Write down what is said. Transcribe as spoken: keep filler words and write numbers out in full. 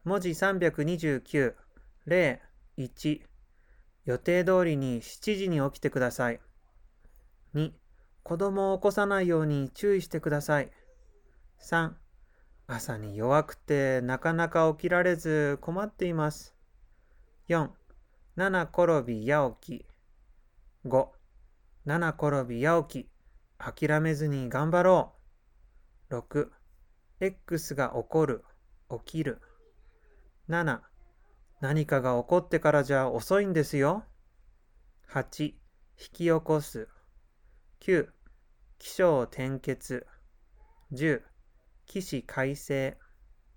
文字さんびゃくにじゅうきゅう、例いち、予定通りにしちじに起きてください。に、子供を起こさないように注意してください。さん、朝に弱くてなかなか起きられず困っています。よん、七転び八起き。ご、七転び八起き。諦めずに頑張ろう。ろく、X が起こる、起きる。なな、何かが起こってからじゃ遅いんですよ。はち、引き起こす。きゅう、起承転結。じゅう、起死回生。